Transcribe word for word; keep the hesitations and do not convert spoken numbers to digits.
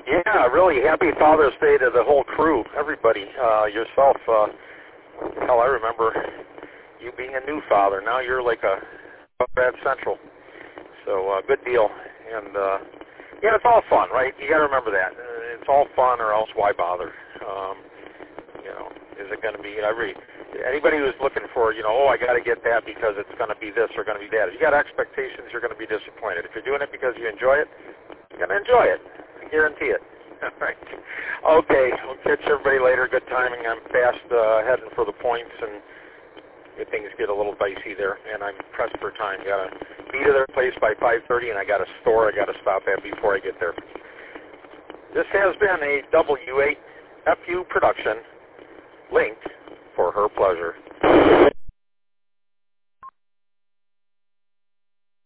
Yeah, really happy Father's Day to the whole crew, everybody. Uh, yourself, uh, hell, I remember you being a new father. Now you're like a bad central. So uh, good deal. And uh, yeah, it's all fun, right? You got to remember that. Uh, It's all fun, or else why bother? Um, you know, is it going to be? You know, every anybody who's looking for, you know, oh, I got to get that because it's going to be this or going to be that. If you got expectations, you're going to be disappointed. If you're doing it because you enjoy it, you're going to enjoy it. I guarantee it. All right. Okay, we'll catch everybody later. Good timing. I'm fast uh, heading for the points, and if things get a little dicey there, and I'm pressed for time. Got to be to their place by five thirty, and I got a store I got to stop at before I get there. This has been a W eight F U production, linked for her pleasure.